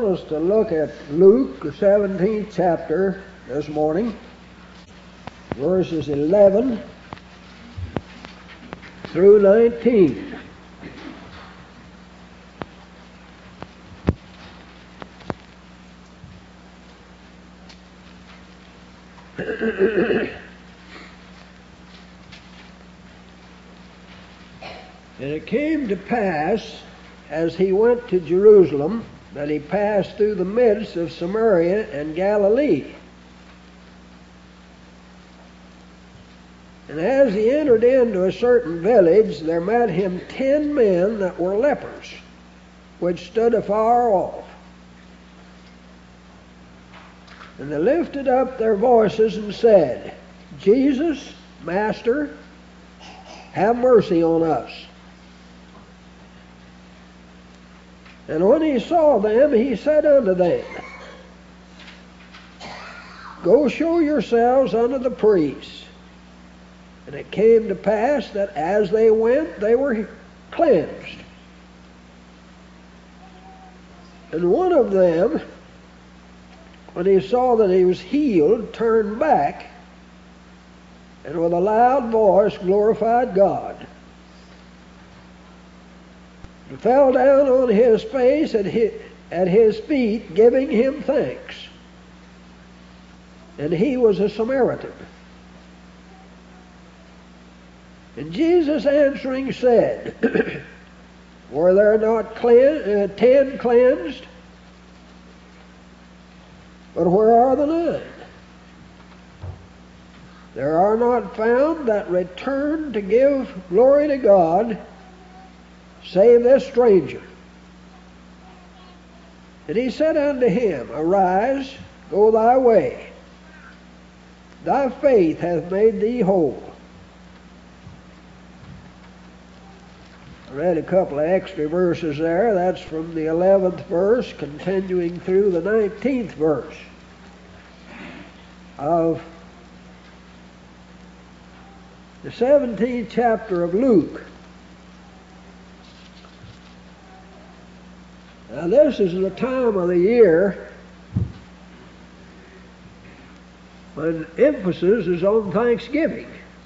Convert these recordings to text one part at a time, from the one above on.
Bibles to look at Luke, the 17th chapter this morning, verses 11 through 19. And it came to pass, as he went to Jerusalem, that he passed through the midst of Samaria and Galilee. And as he entered into a certain village, there met him 10 men that were lepers, which stood afar off. And they lifted up their voices and said, Jesus, Master, have mercy on us. And when he saw them, he said unto them, Go show yourselves unto the priests. And it came to pass that as they went, they were cleansed. And one of them, when he saw that he was healed, turned back, and with a loud voice glorified God. And fell down on his face at his feet, giving him thanks. And he was a Samaritan. And Jesus answering said, Were there not 10 cleansed? But where are the 9? There are not found that return to give glory to God, save this stranger. And he said unto him, Arise, go thy way. Thy faith hath made thee whole. I read a couple of extra verses there. That's from the 11th verse, continuing through the 19th verse of the 17th chapter of Luke. Now this is the time of the year when emphasis is on Thanksgiving.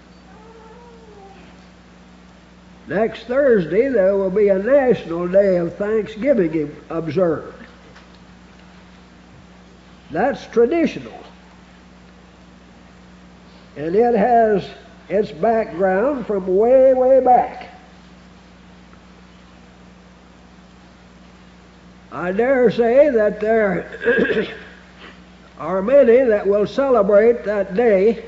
Next Thursday there will be a national day of Thanksgiving observed. That's traditional. And it has its background from way, way back. I dare say that there are many that will celebrate that day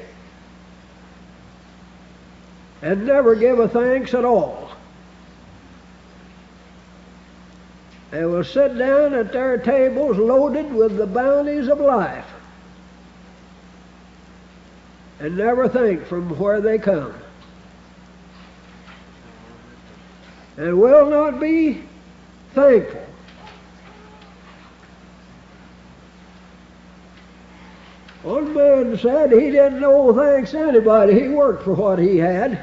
and never give a thanks at all. They will sit down at their tables loaded with the bounties of life and never think from where they come, and will not be thankful. One man said he didn't owe thanks to anybody. He worked for what he had.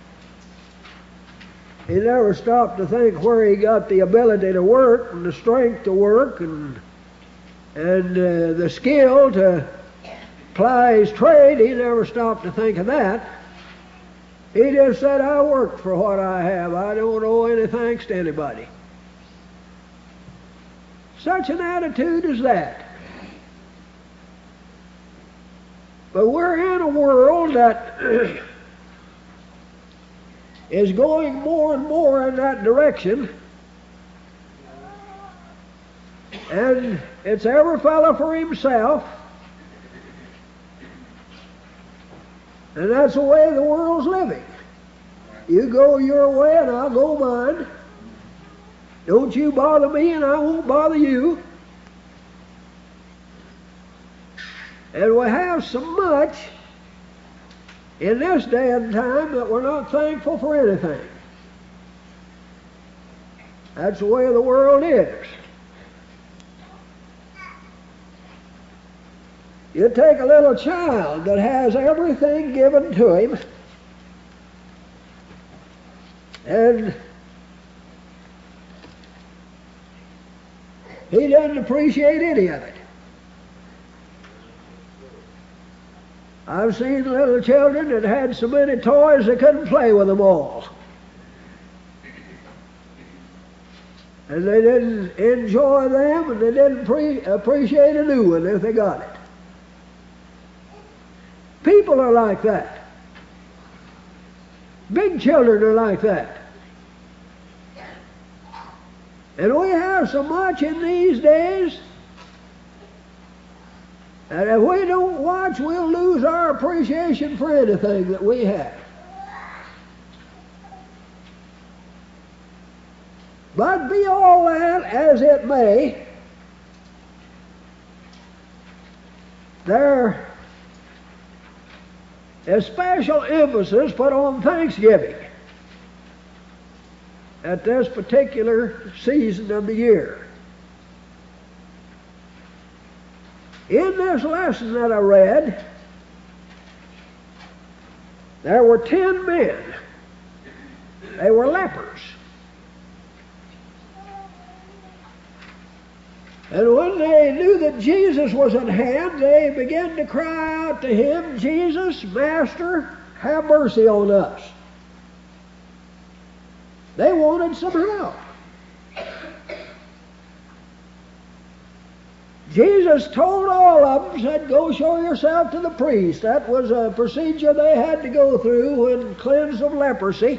He never stopped to think where he got the ability to work and the strength to work and the skill to ply his trade. He never stopped to think of that. He just said, I worked for what I have. I don't owe any thanks to anybody. Such an attitude as that. But we're in a world that is going more and more in that direction. And it's every fellow for himself. And that's the way the world's living. You go your way and I'll go mine. Don't you bother me and I won't bother you. And we have so much in this day and time that we're not thankful for anything. That's the way the world is. You take a little child that has everything given to him, and He doesn't appreciate any of it. I've seen little children that had so many toys they couldn't play with them all. And they didn't enjoy them, and they didn't appreciate a new one if they got it. People are like that. Big children are like that. And we have so much in these days that if we don't watch, we'll lose our appreciation for anything that we have. But be all that as it may, there is special emphasis put on Thanksgiving at this particular season of the year. In this lesson that I read, there were 10 men. They were lepers. And when they knew that Jesus was at hand, they began to cry out to him, "Jesus, Master, have mercy on us." They wanted some help. Jesus told all of them, said, "Go show yourself to the priest." That was a procedure they had to go through when cleansed of leprosy.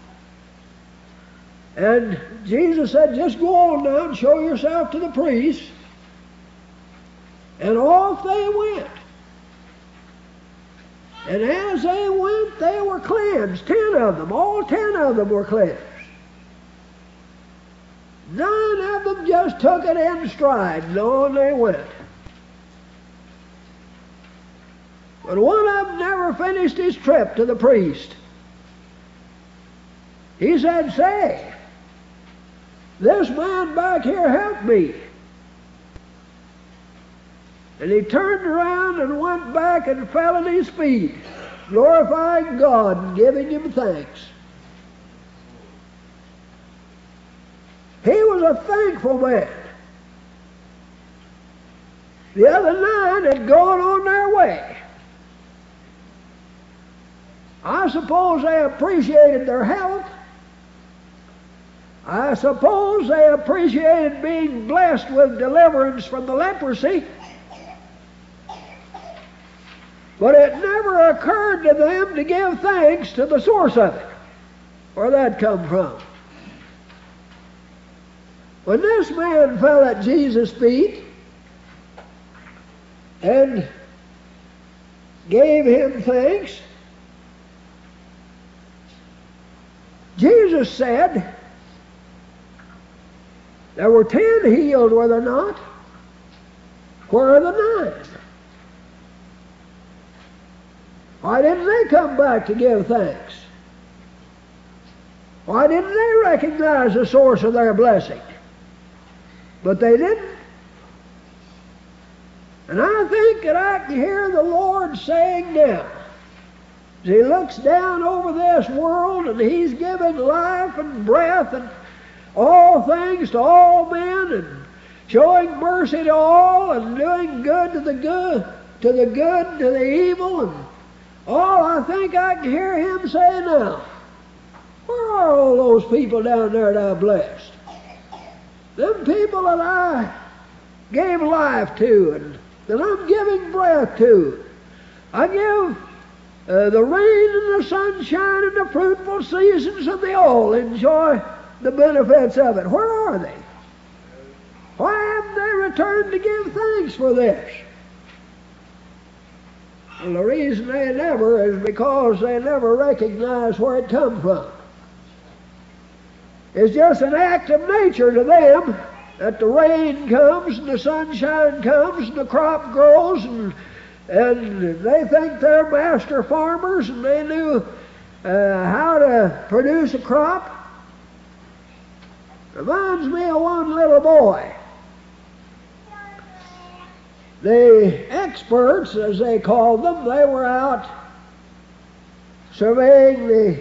And Jesus said, "Just go on now and show yourself to the priest." And off they went. And as they went, they were cleansed. 10 of them, all 10 of them were cleansed. None of them just took it in stride, and on they went. But one of them never finished his trip to the priest. He said, "Say, this man back here helped me." And he turned around and went back and fell at his feet, glorifying God and giving him thanks. He was a thankful man. The other 9 had gone on their way. I suppose they appreciated their health. I suppose they appreciated being blessed with deliverance from the leprosy. But it never occurred to them to give thanks to the source of it, where that come from. When this man fell at Jesus' feet and gave him thanks, Jesus said, "There were 10 healed, were there not? Where are the 9? Why didn't they come back to give thanks? Why didn't they recognize the source of their blessing?" But they didn't. And I think that I can hear the Lord saying now, as He looks down over this world and He's giving life and breath and all things to all men and showing mercy to all and doing good to the good, to the evil and all, I think I can hear Him say now, "Where are all those people down there that I blessed? Them people that I gave life to and that I'm giving breath to. I give the rain and the sunshine and the fruitful seasons, and they all enjoy the benefits of it. Where are they? Why haven't they returned to give thanks for this?" Well, the reason they never is because they never recognize where it come from. It's just an act of nature to them that the rain comes and the sunshine comes and the crop grows and they think they're master farmers and they knew how to produce a crop. Reminds me of one little boy. The experts, as they called them, they were out surveying the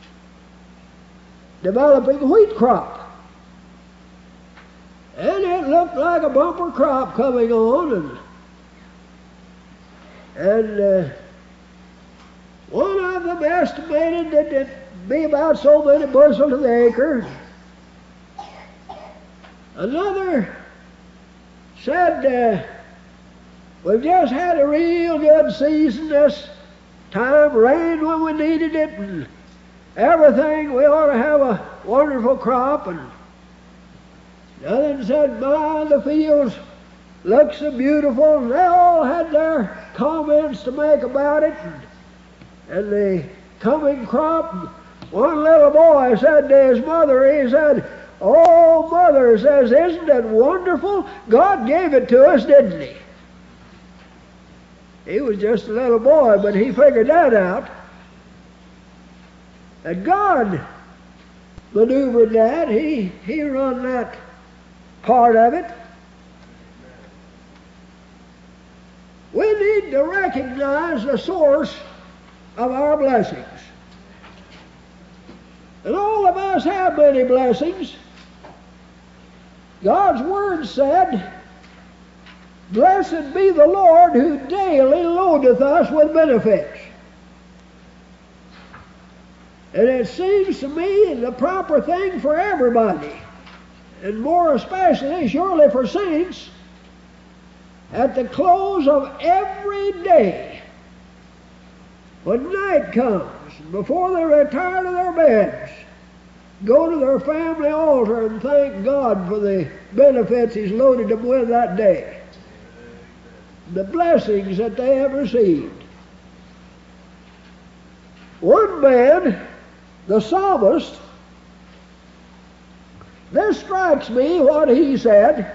developing wheat crop. And it looked like a bumper crop coming on, and one of them estimated that it'd be about so many bushels to the acre. Another said, we've just had a real good season this time, rained when we needed it, and everything, we ought to have a wonderful crop. And another said, my, the fields look so beautiful, and they all had their comments to make about it. And the coming crop, one little boy said to his mother, he said, oh, Mother, says, isn't it wonderful? God gave it to us, didn't he? He was just a little boy, but he figured that out. And God maneuvered that. He run that part of it. We need to recognize the source of our blessings. And all of us have many blessings. God's Word said, blessed be the Lord who daily loadeth us with benefits. And it seems to me the proper thing for everybody, and more especially surely for saints, at the close of every day, when night comes, before they retire to their beds, go to their family altar and thank God for the benefits He's loaded them with that day, the blessings that they have received. One man, the psalmist, this strikes me what he said.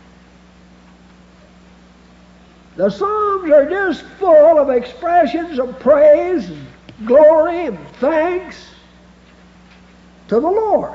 The Psalms are just full of expressions of praise and glory and thanks to the Lord.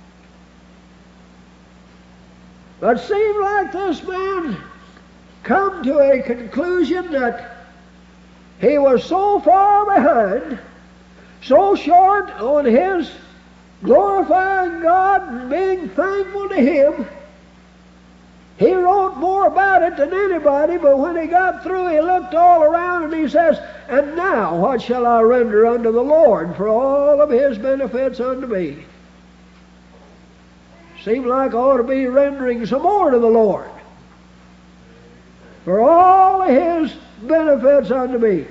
But it seemed like this man come to a conclusion that he was so far behind, so short on his glorifying God and being thankful to Him. He wrote more about it than anybody, but when he got through, he looked all around and he says, and now what shall I render unto the Lord for all of His benefits unto me? Seemed like I ought to be rendering some more to the Lord for all of His benefits unto me.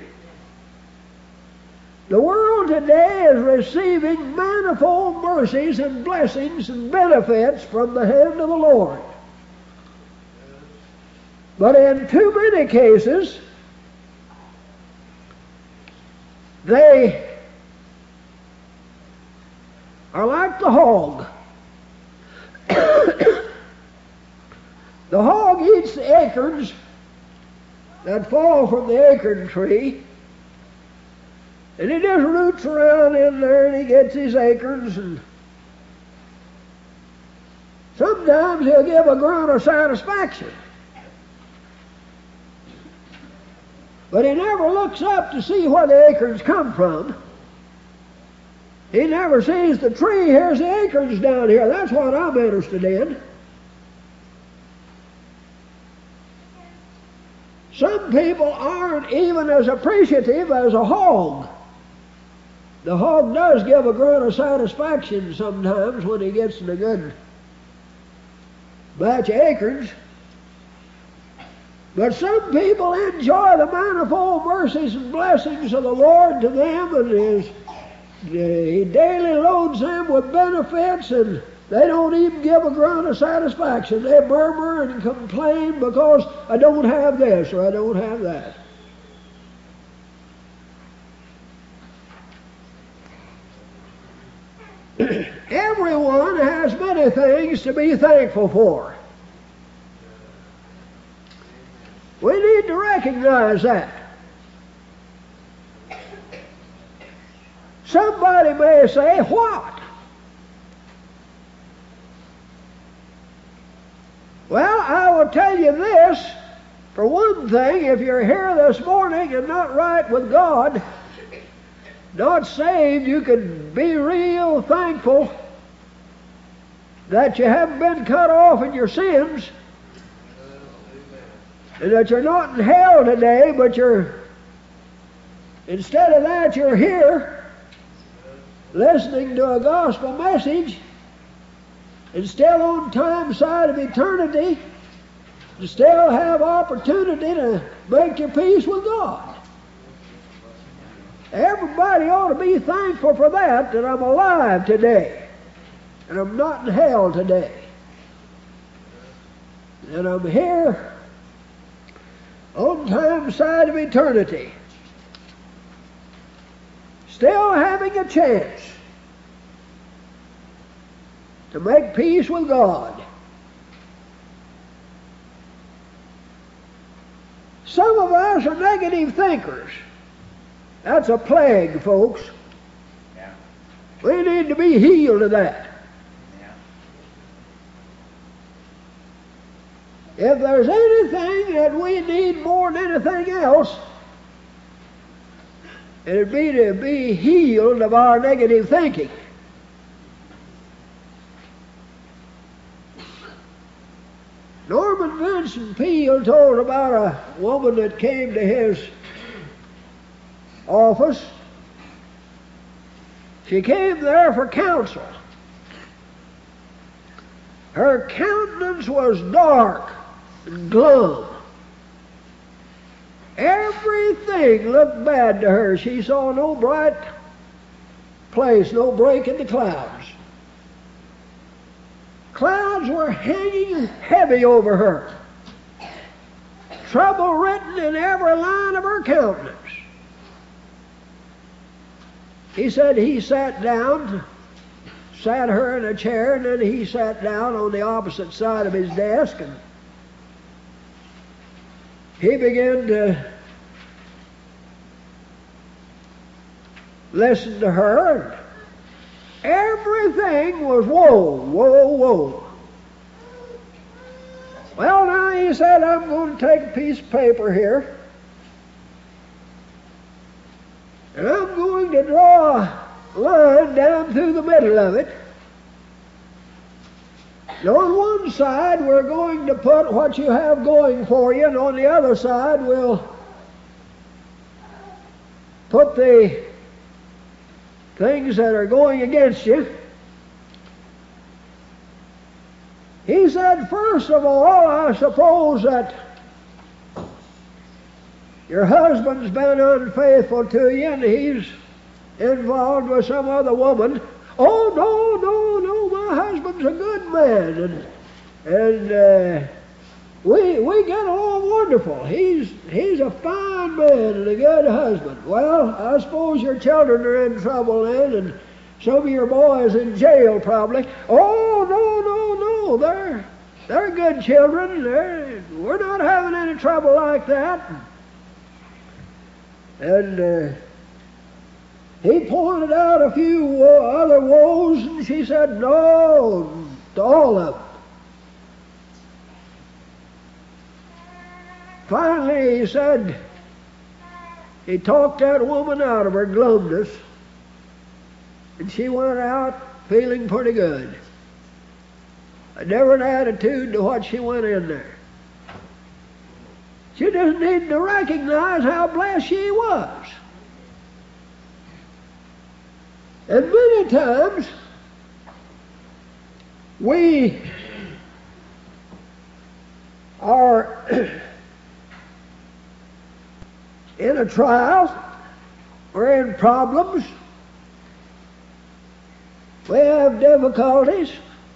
The world today is receiving manifold mercies and blessings and benefits from the hand of the Lord. But in too many cases, they are like the hog. The hog eats the acorns that fall from the acorn tree, and he just roots around in there and he gets his acorns, and sometimes he'll give a grunt of satisfaction. But he never looks up to see where the acorns come from. He never sees the tree. Here's the acorns down here. That's what I'm interested in. Some people aren't even as appreciative as a hog. The hog does give a grunt of satisfaction sometimes when he gets in a good batch of acorns. But some people enjoy the manifold mercies and blessings of the Lord to them, and He daily loads them with benefits, and they don't even give a grunt of satisfaction. They murmur and complain because I don't have this or I don't have that. Everyone has many things to be thankful for. We need to recognize that. Somebody may say, what? Well, I will tell you this. For one thing, if you're here this morning and not right with God, not saved, you can be real thankful that you haven't been cut off in your sins And that you're not in hell today, but instead of that, you're here listening to a gospel message and still on time side of eternity, and still have opportunity to make your peace with God. Everybody ought to be thankful for that I'm alive today, and I'm not in hell today, and I'm here on time side of eternity, still having a chance to make peace with God. Some of us are negative thinkers. That's a plague, folks. Yeah. We need to be healed of that. If there's anything that we need more than anything else, it'd be to be healed of our negative thinking. Norman Vincent Peale told about a woman that came to his office. She came there for counsel. Her countenance was dark and glum. Everything looked bad to her. She saw no bright place, no break in the clouds. Clouds were hanging heavy over her. Trouble written in every line of her countenance. He said he sat down, sat her in a chair, and then he sat down on the opposite side of his desk, and he began to listen to her, and everything was woe, woe, woe. Well, now, he said, I'm going to take a piece of paper here, and I'm going to draw a line down through the middle of it. And on one side, we're going to put what you have going for you, and on the other side, we'll put the things that are going against you. He said, first of all, I suppose that your husband's been unfaithful to you and he's involved with some other woman. Oh, no, my husband's a good man, and we get along wonderful. He's a fine man and a good husband. Well, I suppose your children are in trouble then, and some of your boys in jail probably. Oh, no, they're good children. We're not having any trouble like that. And he pointed out a few other woes, and she said no to all of them. Finally, he said, he talked that woman out of her glumness, and she went out feeling pretty good. A different attitude to what she went in there. She just needed to recognize how blessed she was. And many times, we are in a trial, we're in problems, we have difficulties,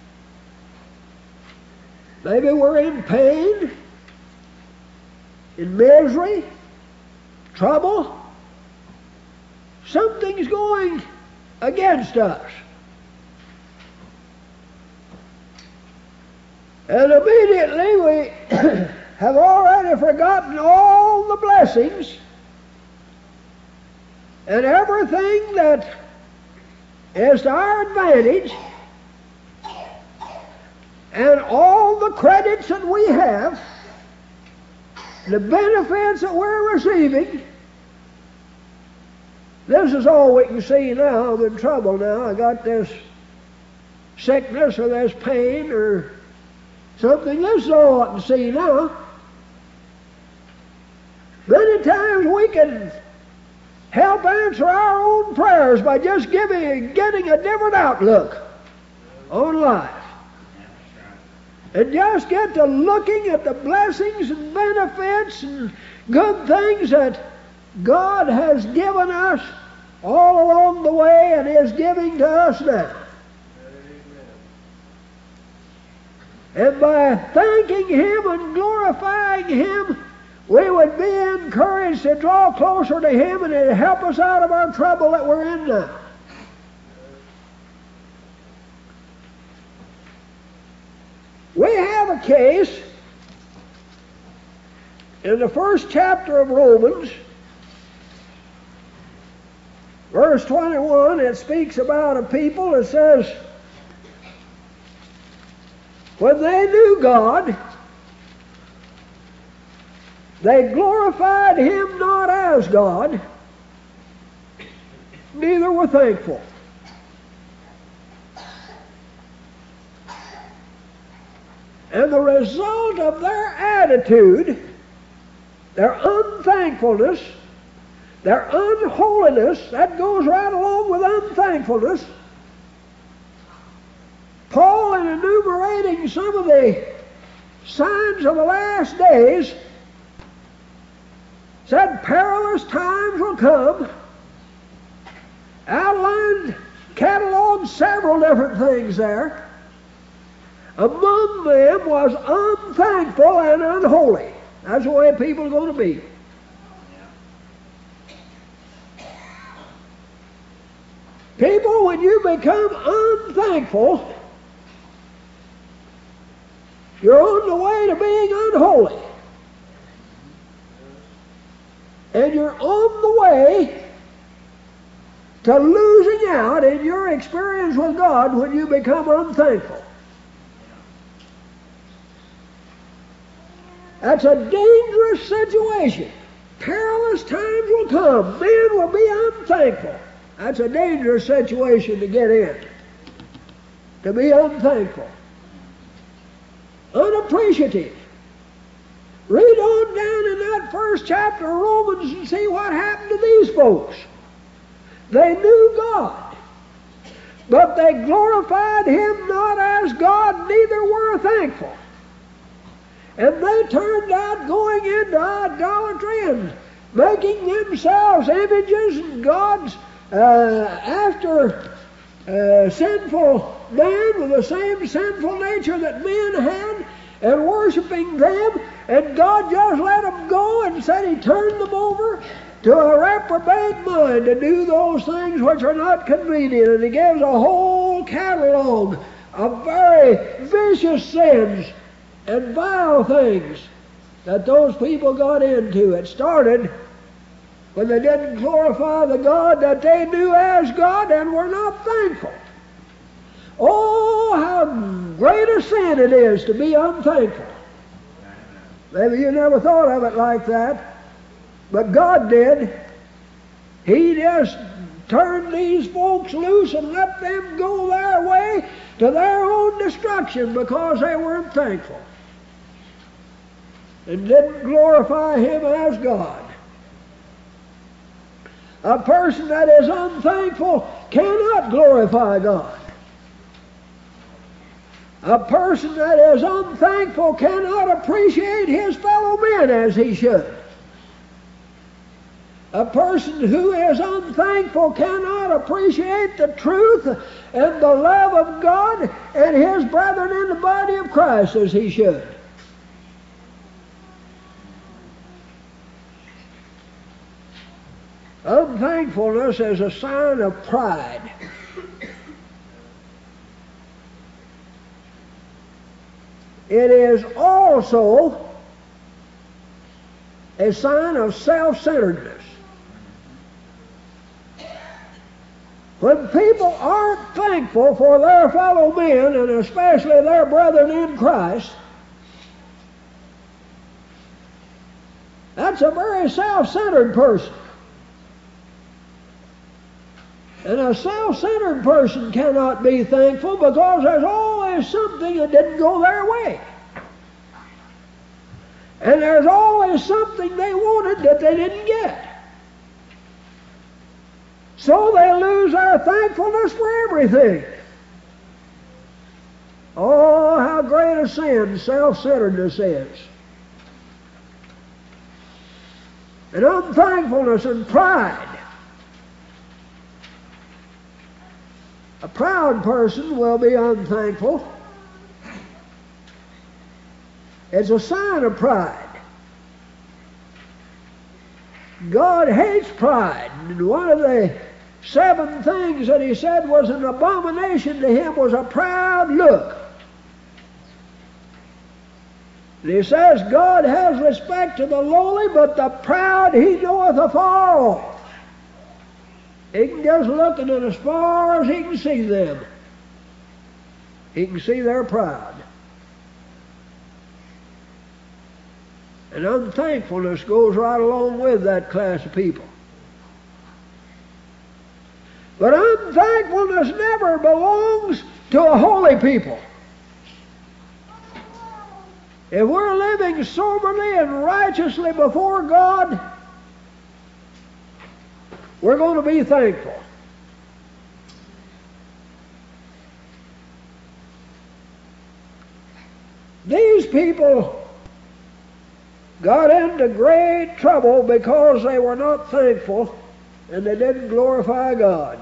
maybe we're in pain, in misery, trouble. Something's going against us. And immediately we have already forgotten all the blessings and everything that is to our advantage and all the credits that we have, the benefits that we're receiving. This is all we can see now. I'm in trouble now. I got this sickness or this pain or something. This is all I can see now. Many times we can help answer our own prayers by just getting a different outlook on life. And just get to looking at the blessings and benefits and good things that God has given us all along the way and is giving to us now. And by thanking Him and glorifying Him, we would be encouraged to draw closer to Him, and it'd help us out of our trouble that we're in now. We have a case in the first chapter of Romans, verse 21. It speaks about a people that says, when they knew God, they glorified Him not as God, neither were thankful. And the result of their attitude, their unthankfulness, their unholiness, that goes right along with unthankfulness. Paul, in enumerating some of the signs of the last days, said perilous times will come, outlined, cataloged several different things there. Among them was unthankful and unholy. That's the way people are going to be. People, when you become unthankful, you're on the way to being unholy. And you're on the way to losing out in your experience with God when you become unthankful. That's a dangerous situation. Perilous times will come. Men will be unthankful. That's a dangerous situation to get in. To be unthankful. Unappreciative. Read on down in that first chapter of Romans and see what happened to these folks. They knew God, but they glorified Him not as God, neither were thankful. And they turned out going into idolatry and making themselves images and gods after sinful man with the same sinful nature that men had, and worshiping them, and God just let them go and said He turned them over to a reprobate mind to do those things which are not convenient. And He gives a whole catalog of very vicious sins and vile things that those people got into. It started when they didn't glorify the God that they knew as God and were not thankful. Oh, how great a sin it is to be unthankful. Maybe you never thought of it like that, but God did. He just turned these folks loose and let them go their way to their own destruction because they weren't thankful and didn't glorify Him as God. A person that is unthankful cannot glorify God. A person that is unthankful cannot appreciate his fellow men as he should. A person who is unthankful cannot appreciate the truth and the love of God and His brethren in the body of Christ as he should. Unthankfulness is a sign of pride. It is also a sign of self-centeredness. When people aren't thankful for their fellow men, and especially their brethren in Christ, that's a very self-centered person. And a self-centered person cannot be thankful because there's always something that didn't go their way. And there's always something they wanted that they didn't get. So they lose their thankfulness for everything. Oh, how great a sin self-centeredness is. And unthankfulness and pride. A proud person will be unthankful. It's a sign of pride. God hates pride. And one of the 7 things that he said was an abomination to him was a proud look. And he says, God has respect to the lowly, but the proud he knoweth afar off. He can just look at it as far as he can see them. He can see their pride. And unthankfulness goes right along with that class of people. But unthankfulness never belongs to a holy people. If we're living soberly and righteously before God, we're going to be thankful. These people got into great trouble because they were not thankful and they didn't glorify God.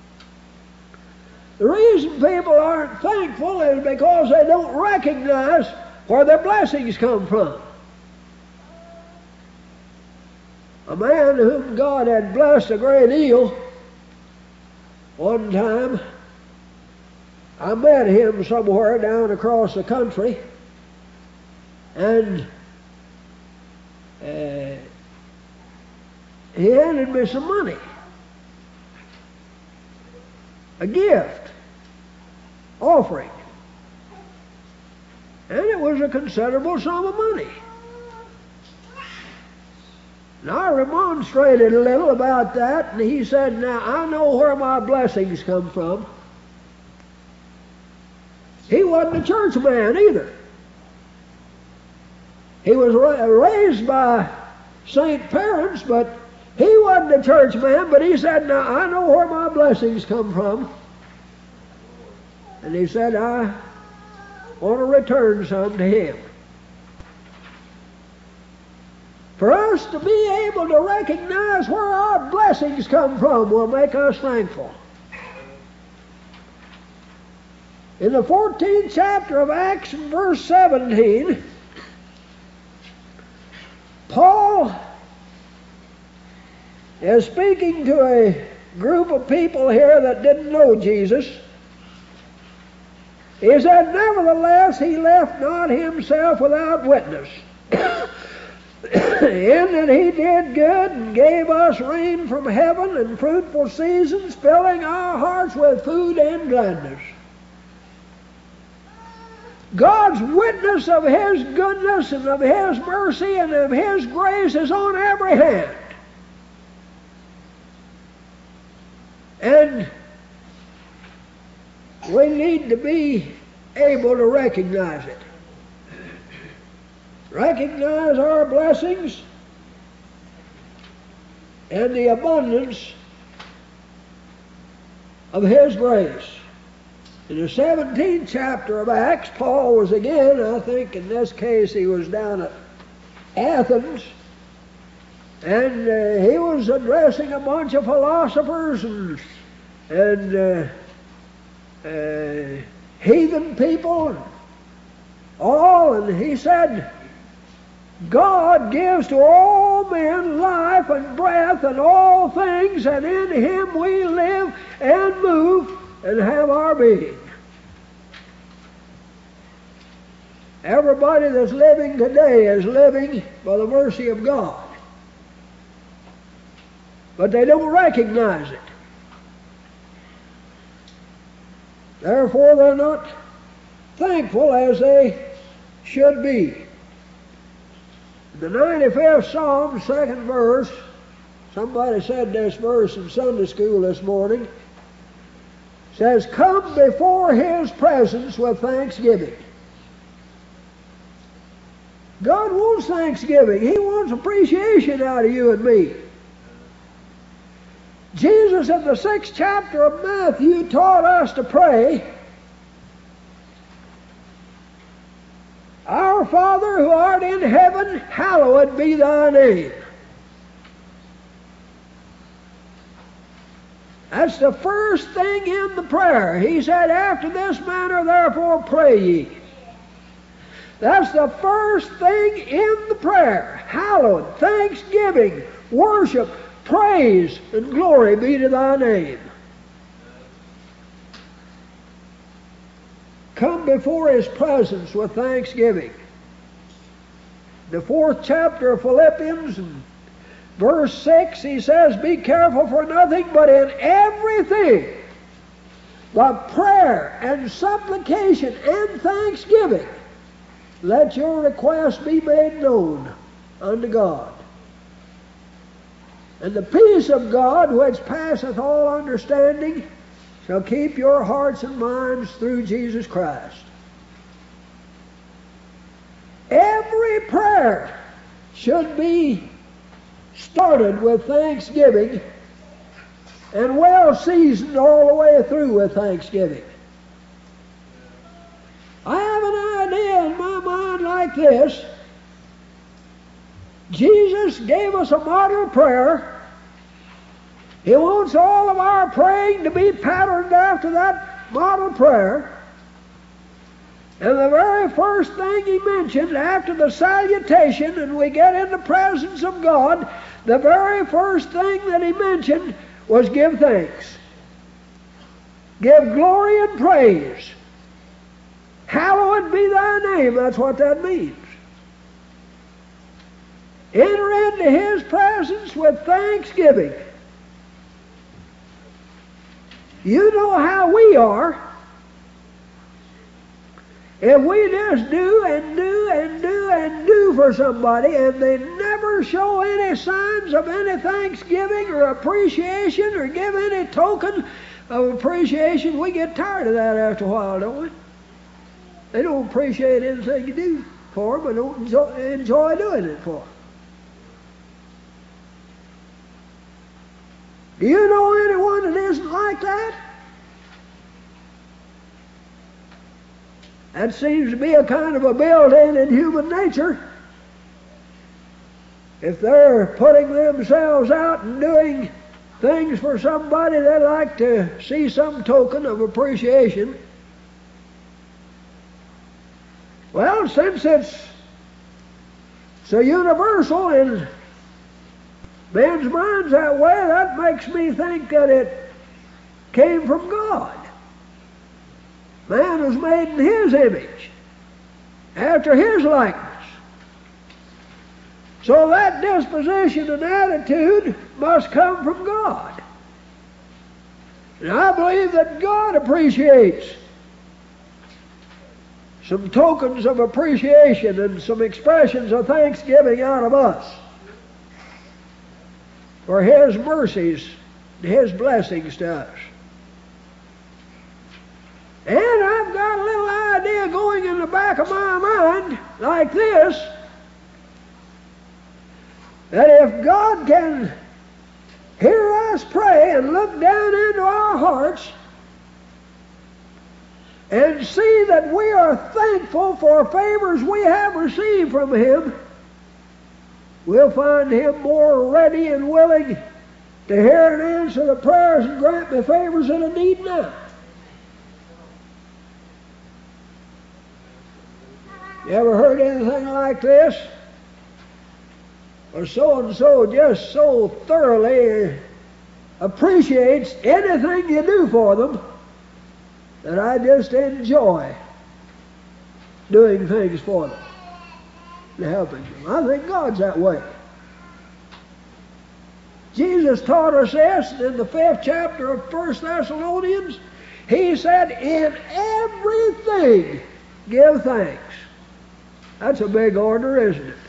The reason people aren't thankful is because they don't recognize where their blessings come from. A man whom God had blessed a great deal, one time, I met him somewhere down across the country, and he handed me some money, a gift, offering. And it was a considerable sum of money. And I remonstrated a little about that, and he said, now, I know where my blessings come from. He wasn't a church man either. He was raised by saint parents, but he wasn't a church man, but he said, now, I know where my blessings come from. And he said, I want to return some to him. For us to be able to recognize where our blessings come from will make us thankful. In the 14th chapter of Acts, verse 17, Paul is speaking to a group of people here that didn't know Jesus. He said, nevertheless, he left not himself without witness, in that he did good and gave us rain from heaven and fruitful seasons, filling our hearts with food and gladness. God's witness of his goodness and of his mercy and of his grace is on every hand. And we need to be able to recognize it. Recognize our blessings and the abundance of his grace. In the 17th chapter of Acts, Paul was again, I think in this case he was down at Athens, and he was addressing a bunch of philosophers and heathen people and all, and he said, God gives to all men life and breath and all things, and in him we live and move and have our being. Everybody that's living today is living by the mercy of God. But they don't recognize it. Therefore, they're not thankful as they should be. The 95th Psalm, 2nd verse, somebody said this verse in Sunday school this morning, says, come before his presence with thanksgiving. God wants thanksgiving. He wants appreciation out of you and me. Jesus in the 6th chapter of Matthew taught us to pray, Our Father who art in heaven, hallowed be thy name. That's the first thing in the prayer. He said, After this manner therefore pray ye. That's the first thing in the prayer. Hallowed, thanksgiving, worship, praise, and glory be to thy name. Come before His presence with thanksgiving. The 4th chapter of Philippians, verse 6, he says, Be careful for nothing, but in everything, by prayer and supplication and thanksgiving, let your requests be made known unto God. And the peace of God, which passeth all understanding, shall keep your hearts and minds through Jesus Christ. Every prayer should be started with thanksgiving and well seasoned all the way through with thanksgiving. I have an idea in my mind like this. Jesus gave us a model prayer. He wants all of our praying to be patterned after that model prayer. And the very first thing He mentioned after the salutation, and we get in the presence of God, the very first thing that He mentioned was give thanks. Give glory and praise. Hallowed be thy name. That's what that means. Enter into His presence with thanksgiving. You know how we are. If we just do and do and do and do for somebody and they never show any signs of any thanksgiving or appreciation or give any token of appreciation, we get tired of that after a while, don't we? They don't appreciate anything you do for them, but don't enjoy doing it for them. Do you know anyone that isn't like that? That seems to be a kind of a built-in in human nature. If they're putting themselves out and doing things for somebody, they like to see some token of appreciation. Well, since it's so universal in men's minds that way, that makes me think that it came from God. Man was made in His image, after His likeness. So that disposition and attitude must come from God. And I believe that God appreciates some tokens of appreciation and some expressions of thanksgiving out of us for His mercies and His blessings to us. And I've got a little idea going in the back of my mind like this, that if God can hear us pray and look down into our hearts and see that we are thankful for favors we have received from Him, we'll find Him more ready and willing to hear and answer the prayers and grant me favors that I need now. You ever heard anything like this? Or so-and-so just so thoroughly appreciates anything you do for them that I just enjoy doing things for them and helping them. I think God's that way. Jesus taught us this in the 5th chapter of 1 Thessalonians. He said, in everything give thanks. That's a big order, isn't it?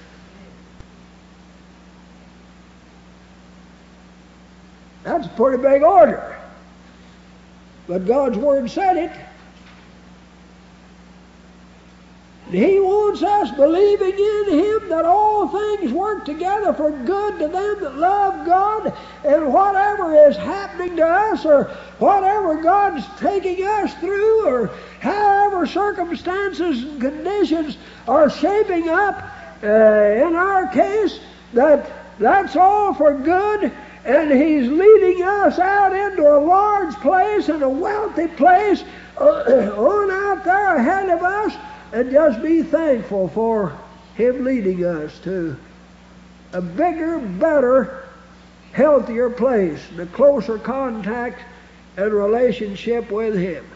That's a pretty big order. But God's Word said it. He wants us believing in Him that all things work together for good to them that love God, and whatever is happening to us, or whatever God's taking us through, or however circumstances and conditions are shaping up, in our case, that's all for good, and He's leading us out into a large place and a wealthy place on out there ahead of us. And just be thankful for Him leading us to a bigger, better, healthier place, and a closer contact and relationship with Him.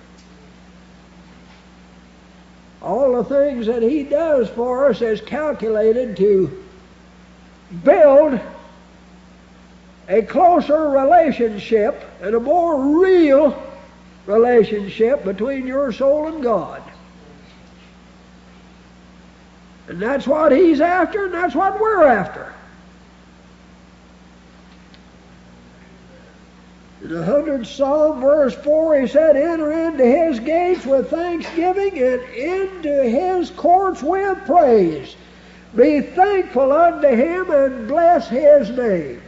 All the things that He does for us is calculated to build a closer relationship and a more real relationship between your soul and God. And that's what He's after, and that's what we're after. In the 100th Psalm, verse 4, He said, "Enter into His gates with thanksgiving, and into His courts with praise. Be thankful unto Him, and bless His name."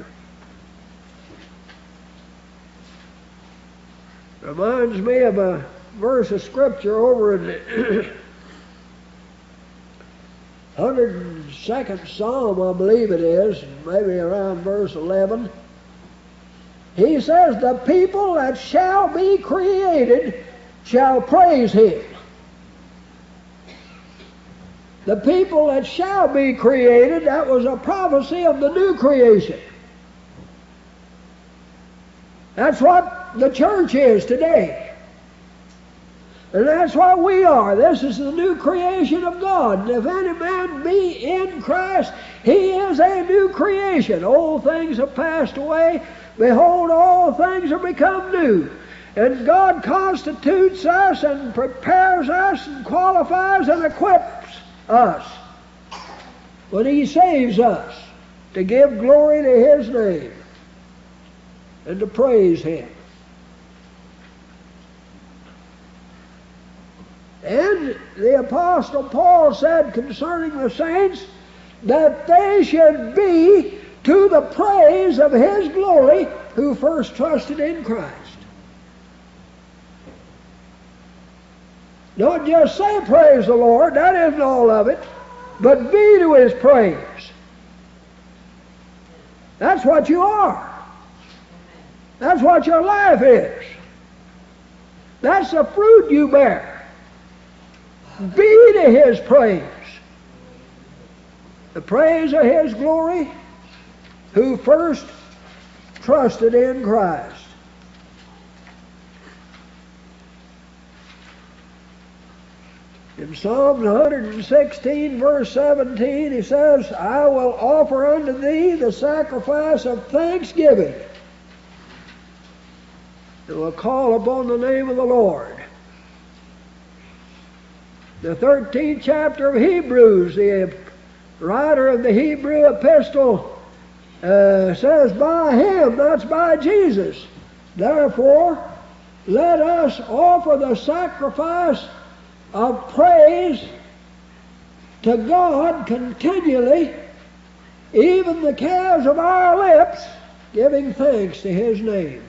Reminds me of a verse of Scripture over in the 102nd Psalm, I believe it is, maybe around verse 11. He says, "The people that shall be created shall praise Him." The people that shall be created, that was a prophecy of the new creation. That's what the church is today. And that's what we are. This is the new creation of God. And if any man be in Christ, he is a new creation. Old things have passed away. Behold, all things are become new. And God constitutes us and prepares us and qualifies and equips us when He saves us to give glory to His name and to praise Him. And the Apostle Paul said concerning the saints that they should be to the praise of His glory who first trusted in Christ. Don't just say praise the Lord, that isn't all of it, but be to His praise. That's what you are. That's what your life is. That's the fruit you bear. Be to His praise. The praise of His glory who first trusted in Christ. In Psalms 116, verse 17, he says, "I will offer unto Thee the sacrifice of thanksgiving, and will call upon the name of the Lord." The 13th chapter of Hebrews, the writer of the Hebrew epistle says, "By Him," that's by Jesus, "therefore let us offer the sacrifice of praise to God continually, even the calves of our lips, giving thanks to His name."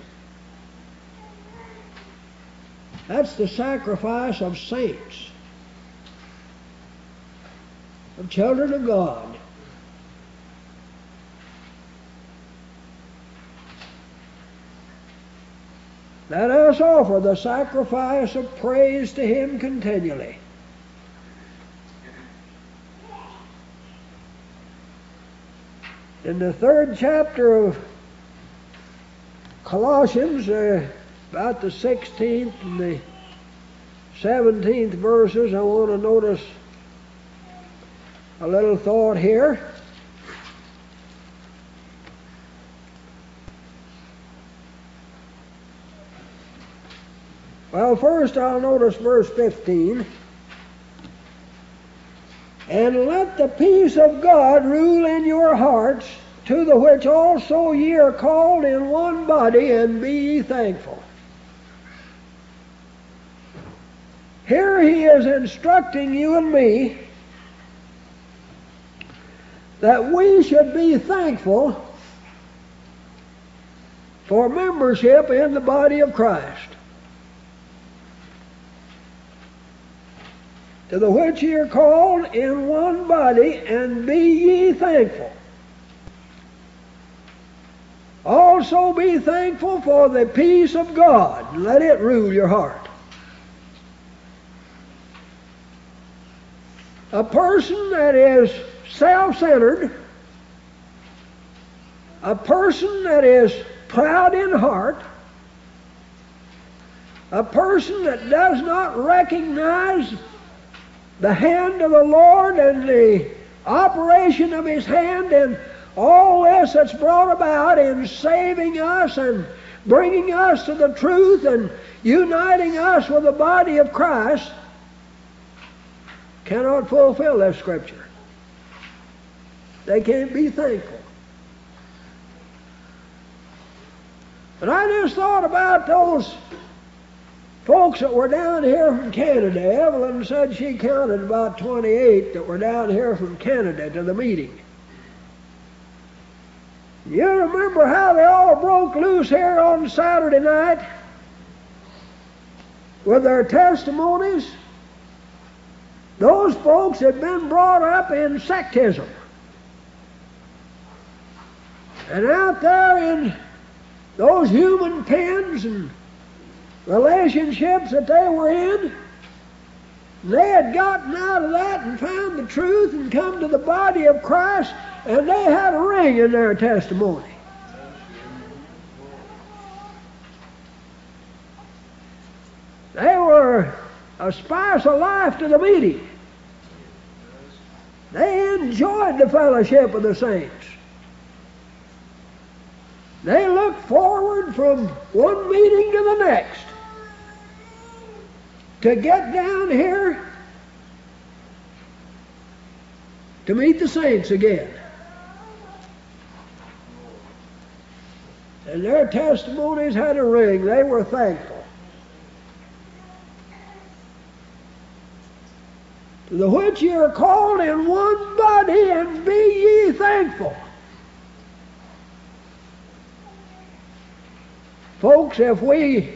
That's the sacrifice of saints, of children of God. Let us offer the sacrifice of praise to Him continually. In the 3rd chapter of Colossians, about the 16th and the 17th verses, I want to notice a little thought here. Well, first I'll notice verse 15. "And let the peace of God rule in your hearts, to the which also ye are called in one body, and be ye thankful." Here he is instructing you and me that we should be thankful for membership in the body of Christ. To the which ye are called in one body, and be ye thankful. Also be thankful for the peace of God, and let it rule your heart. A person that is self-centered, a person that is proud in heart, a person that does not recognize the hand of the Lord and the operation of His hand and all this that's brought about in saving us and bringing us to the truth and uniting us with the body of Christ, cannot fulfill that Scripture. They can't be thankful. But I just thought about those folks that were down here from Canada. Evelyn said she counted about 28 that were down here from Canada to the meeting. You remember how they all broke loose here on Saturday night with their testimonies? Those folks had been brought up in sectism. And out there in those human pens and relationships that they were in, they had gotten out of that and found the truth and come to the body of Christ, and they had a ring in their testimony. They were a spice of life to the meeting. They enjoyed the fellowship of the saints. They looked forward from one meeting to the next to get down here to meet the saints again. And their testimonies had a ring. They were thankful. To the which ye are called in one body, and be ye thankful. Folks, if we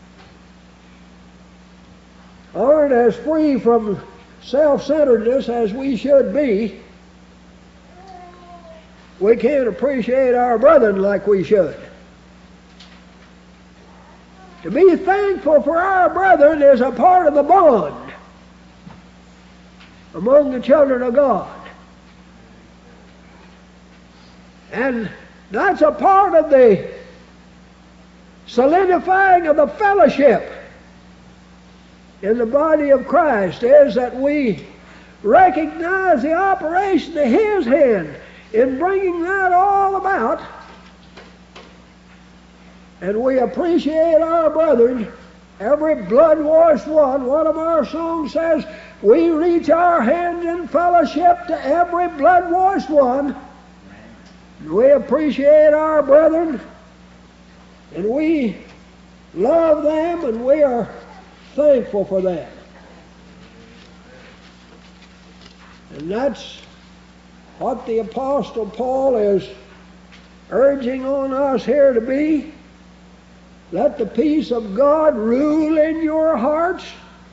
aren't as free from self-centeredness as we should be, we can't appreciate our brethren like we should. To be thankful for our brethren is a part of the bond among the children of God. And that's a part of the solidifying of the fellowship in the body of Christ, is that we recognize the operation of His hand in bringing that all about, and we appreciate our brethren, every blood-washed one. One of our songs says, we reach our hand in fellowship to every blood-washed one. And we appreciate our brethren, and we love them, and we are thankful for that. And that's what the Apostle Paul is urging on us here to be. Let the peace of God rule in your hearts,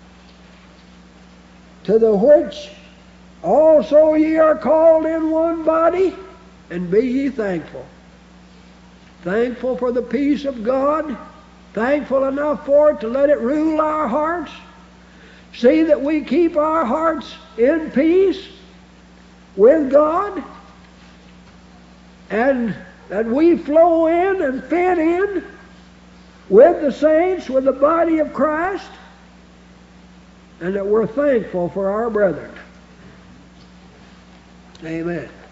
to the which also ye are called in one body, and be ye thankful. Thankful for the peace of God, thankful enough for it to let it rule our hearts. See that we keep our hearts in peace with God, and that we flow in and fit in with the saints, with the body of Christ, and that we're thankful for our brethren. Amen.